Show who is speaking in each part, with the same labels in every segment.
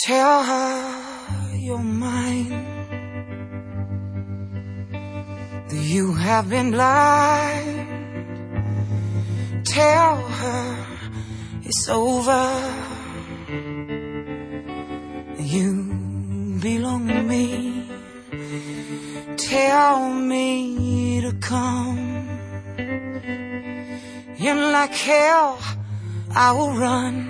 Speaker 1: Tell her you're mine, that you have been blind. Tell her it's over, you belong to me. Tell me to come, and like hell I will run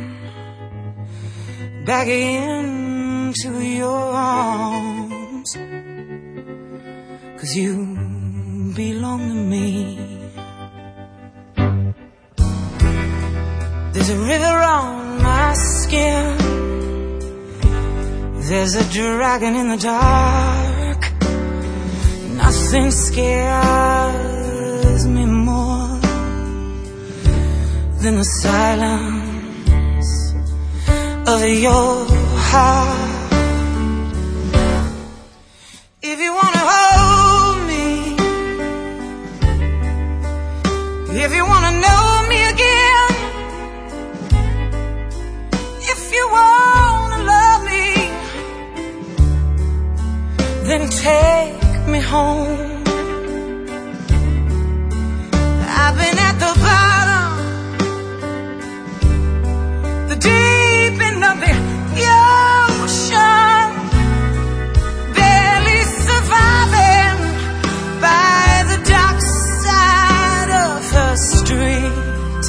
Speaker 1: back into your arms, 'cause you belong to me. There's a river on my skin, there's a dragon in the dark. Nothing scares me more than the silence of your heart. If you wanna hold me, if you wanna know me again, if you wanna love me, then take me home. I've been at the bottom, the deep end of the ocean, barely surviving by the dark side of her street.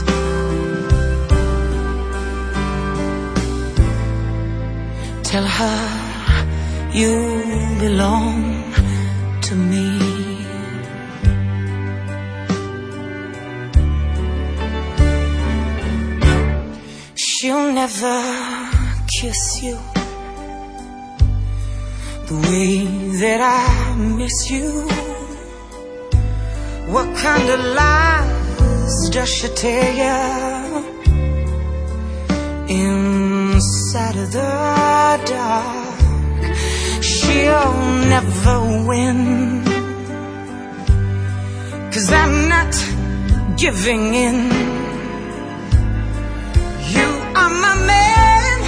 Speaker 1: Tell her you belong to me. She'll never kiss you the way that I miss you. What kind of lies does she tell you inside of the dark? She'll never win, 'cause I'm not giving in. You are my man,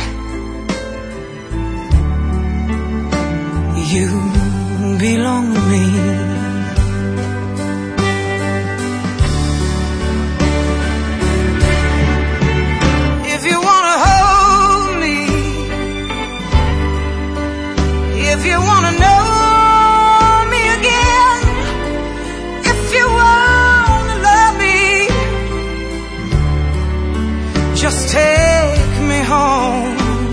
Speaker 1: you belong to me. If you wanna hold me, if you wanna know me again, if you wanna love me, just take me home.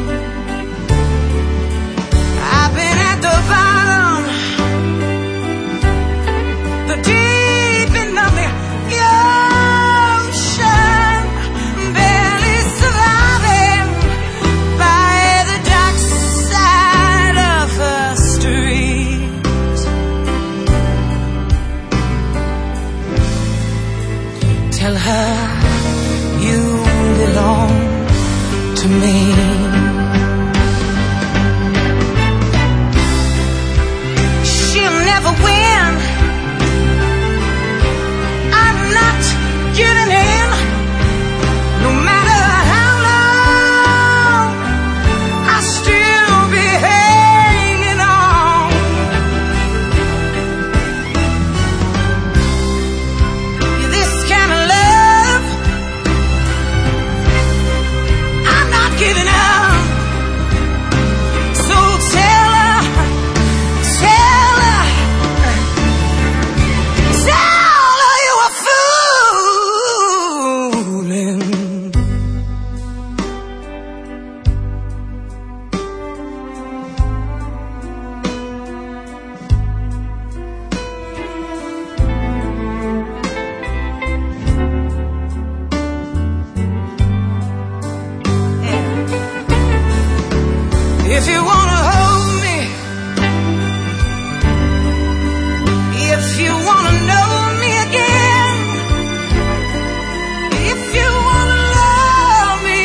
Speaker 1: I've been at the bottom, the deep end of the ocean, barely surviving by the dark side of her street. Tell her you belong to me. She'll never win, I'm not giving in. No matter how long, I'll still be hanging on. This kind of love, I'm not giving up. So tell her, tell her, tell her you were fooling. If you wanna hold me, if you wanna know me again, if you wanna love me,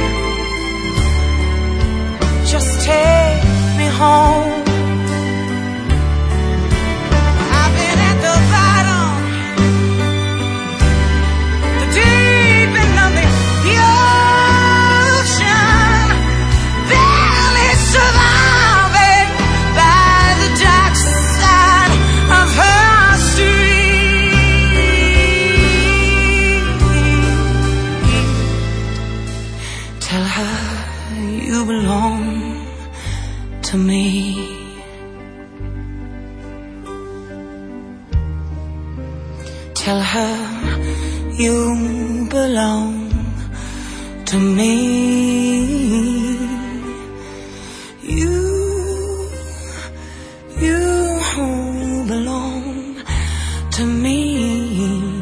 Speaker 1: just take me home. I've been at the bottom, the deep end of the ocean, barely surviving. you belong to me. Tell her you belong to me. You belong to me.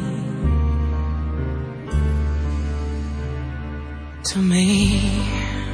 Speaker 1: To me.